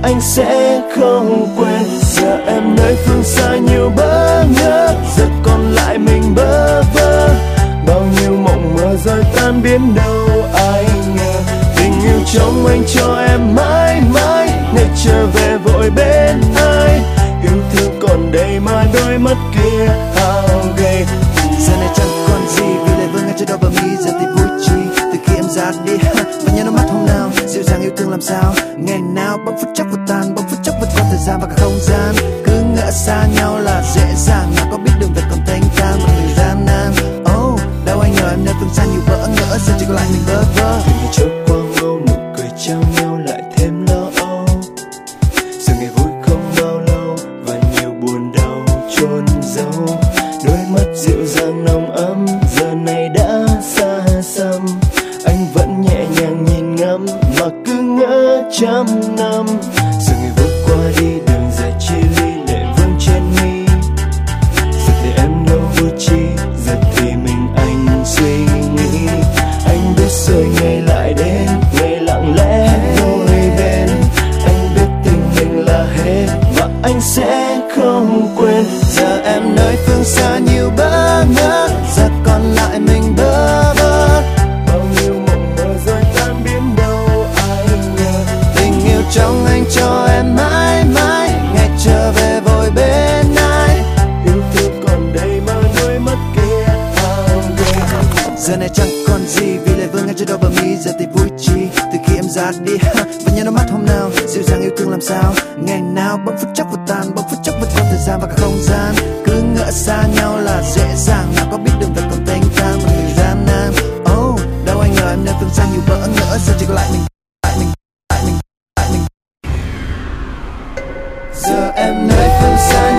anh sẽ không quên. Giờ em nơi phương xa nhiều bỡ ngỡ, giờ còn lại mình bơ vơ. Bao nhiêu mộng mơ rồi tan biến đâu ai ngờ. Tình yêu trong anh cho em mãi mãi, ngày trở về vội bên ai. Yêu thương còn đây mà đôi mắt kia hao gầy. Giờ này chẳng còn gì vì lại vương ngay trên đó bờ mi. Giờ thì vui chi từ khi em ra đi và nhớ đôi mắt hôm nào dịu dàng yêu thương làm sao. Ngày nào bỗng phút chốc vượt tan, bỗng phút chốc vượt qua thời gian và cả không gian. Cứ ngỡ xa nhau là dễ dàng, nào có biết đường về còn thanh thang một người gian nan. Oh, đâu anh ngờ em nơi phương xa nhiều bỡ ngỡ, giờ chỉ còn lại mình bơ vơ. Ngày trôi qua ngâu, nụ cười trao nhau lại thêm lo âu. Giờ ngày vui không bao lâu và nhiều buồn đau chôn giấu. Đôi mắt dịu dàng nồng ấm giờ này đã xa xăm. Anh vẫn nhẹ nhàng nhìn ngắm mà cứ ngỡ trăm năm. Giờ ngày vút qua đi đường dài chia ly, lệ vương trên mi. Giờ thì em đâu vui chi, giờ thì mình anh suy nghĩ. Anh biết rồi ngày lại đến, ngày lặng lẽ đôi bên. Anh biết tình mình là hết và anh sẽ không quên. Giờ em nơi phương xa nhiều bỡ ngỡ, giờ còn lại mình bơ vơ. Bao nhiêu mộng mơ rồi tan biến đâu ai ngờ. Tình yêu trong anh cho em mãi mãi, ngày trở về vội bên ai. Yêu thương còn đây mà đôi mắt kia hao gầy. Giờ này chẳng còn gì vì lại vương ngay trên đó bờ mi. Giờ thì vui chi từ khi em ra đi và nhớ đôi mắt hôm nào dịu dàng yêu thương làm sao. Ngày nào bỗng phút chốc vượt tan, bỗng phút chốc vượt qua thời gian và cả không gian. Cứ ngỡ xa nhau là dễ dàng, nào có biết đường về còn thanh thang một người gian nan. Oh, đâu anh ngờ em nơi phương xa nhiều bỡ ngỡ, giờ chỉ còn lại mình. Giờ em nơi phương xa